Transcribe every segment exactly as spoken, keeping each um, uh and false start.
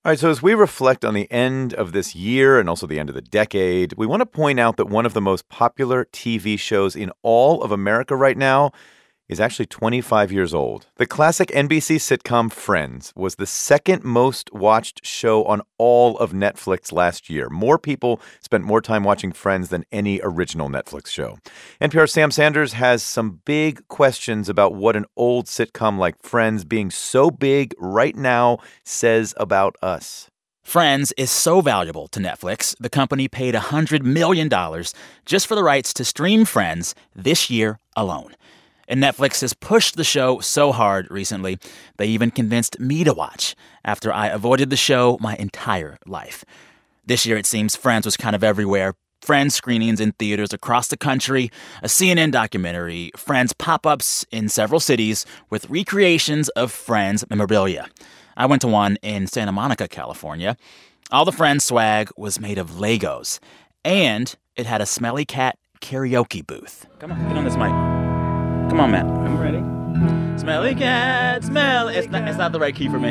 All right, so as we reflect on the end of this year and also the end of the decade, we want to point out that one of the most popular T V shows in all of America right now is actually twenty-five years old. The classic N B C sitcom Friends was the second most watched show on all of Netflix last year. More people spent more time watching Friends than any original Netflix show. N P R's Sam Sanders has some big questions about what an old sitcom like Friends being so big right now says about us. Friends is so valuable to Netflix, the company paid one hundred million dollars just for the rights to stream Friends this year alone. And Netflix has pushed the show so hard recently, they even convinced me to watch after I avoided the show my entire life. This year, it seems Friends was kind of everywhere. Friends screenings in theaters across the country, a C N N documentary, Friends pop-ups in several cities with recreations of Friends memorabilia. I went to one in Santa Monica, California. All the Friends swag was made of Legos, and it had a Smelly Cat karaoke booth. Come on, get on this mic. Come on, Matt. I'm ready. Smelly cat, smell. It's not, it's not the right key for me.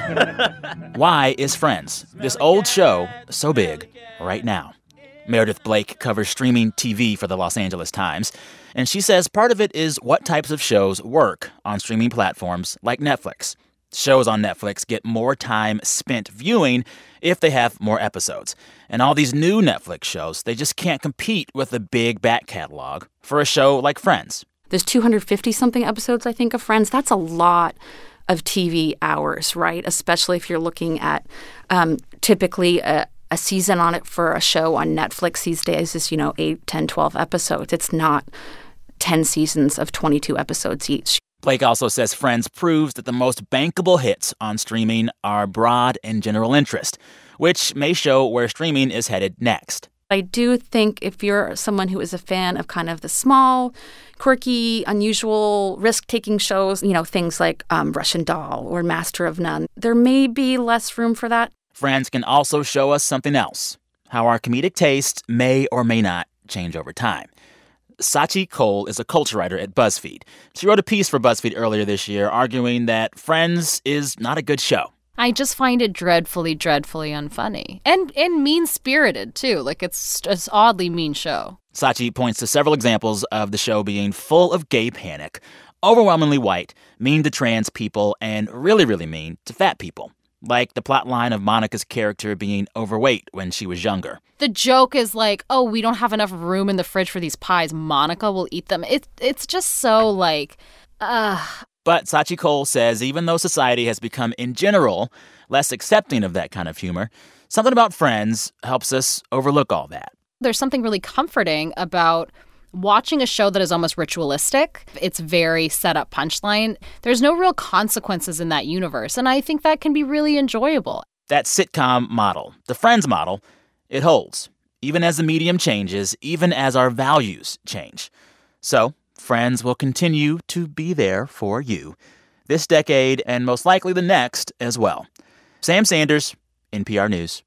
Why is Friends, this old show, so big right now? Meredith Blake covers streaming T V for the Los Angeles Times, and she says part of it is what types of shows work on streaming platforms like Netflix. Shows on Netflix get more time spent viewing if they have more episodes. And all these new Netflix shows, they just can't compete with the big back catalog for a show like Friends. There's two hundred fifty-something episodes, I think, of Friends. That's a lot of T V hours, right? Especially if you're looking at um, typically a, a season on it for a show on Netflix these days is, you know, eight, ten, twelve episodes. It's not ten seasons of twenty-two episodes each. Blake also says Friends proves that the most bankable hits on streaming are broad and general interest, which may show where streaming is headed next. I do think if you're someone who is a fan of kind of the small, quirky, unusual, risk-taking shows, you know, things like um, Russian Doll or Master of None, there may be less room for that. Friends can also show us something else, how our comedic tastes may or may not change over time. Sachi Cole is a culture writer at BuzzFeed. She wrote a piece for BuzzFeed earlier this year arguing that Friends is not a good show. I just find it dreadfully, dreadfully unfunny. And and mean-spirited, too. Like, it's an oddly mean show. Sachi points to several examples of the show being full of gay panic, overwhelmingly white, mean to trans people, and really, really mean to fat people. Like the plot line of Monica's character being overweight when she was younger. The joke is like, oh, we don't have enough room in the fridge for these pies. Monica will eat them. It, it's just so, like, ugh. But Sachi Cole says even though society has become, in general, less accepting of that kind of humor, something about Friends helps us overlook all that. There's something really comforting about watching a show that is almost ritualistic. It's very set-up punchline. There's no real consequences in that universe, and I think that can be really enjoyable. That sitcom model, the Friends model, it holds, even as the medium changes, even as our values change. So Friends will continue to be there for you this decade and most likely the next as well. Sam Sanders, N P R News.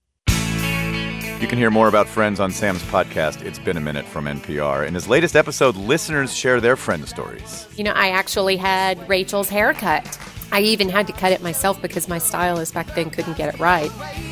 You can hear more about Friends on Sam's podcast, It's Been a Minute from N P R. In his latest episode, listeners share their friend stories. You know, I actually had Rachel's haircut. I even had to cut it myself because my stylist back then couldn't get it right.